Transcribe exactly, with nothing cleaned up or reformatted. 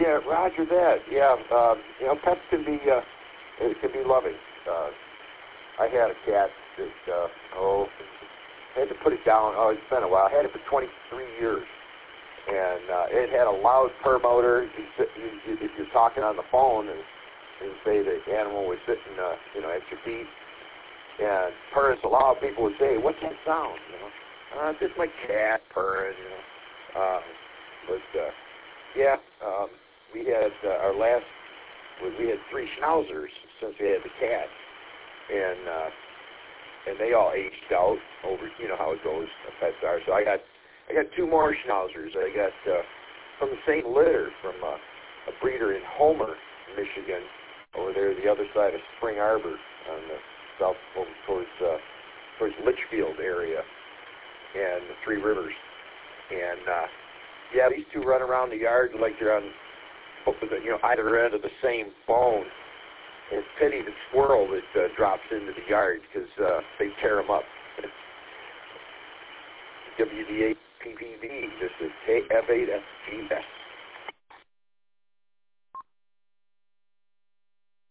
Yeah, Roger that. Yeah, uh, you know, pets can be uh, it can be loving. Uh, I had a cat that uh, oh, I had to put it down. Oh, it's been a while. I had it for twenty-three years, and uh, it had a loud purr motor. You, sit- you, you, if you're talking on the phone and, and say the animal was sitting, uh, you know, at your feet, and purring so loud, people would say, "What's that sound?" You know, uh, it's just my cat purring. You know, uh, but uh, yeah, um, we had uh, our last. We had three schnauzers since we had the cat, and uh, and they all aged out over. You know how it goes. Pets are. So I got I got two more schnauzers. I got uh, from the same litter from uh, a breeder in Homer, Michigan, over there the other side of Spring Arbor on the south over towards uh, towards Litchfield area and the Three Rivers. And uh, yeah, these two run around the yard like they're on, you know, either end of the same bone. And pity the squirrel that uh, drops into the yard because uh, they tear them up. W D A P P D, just a F eight F G S.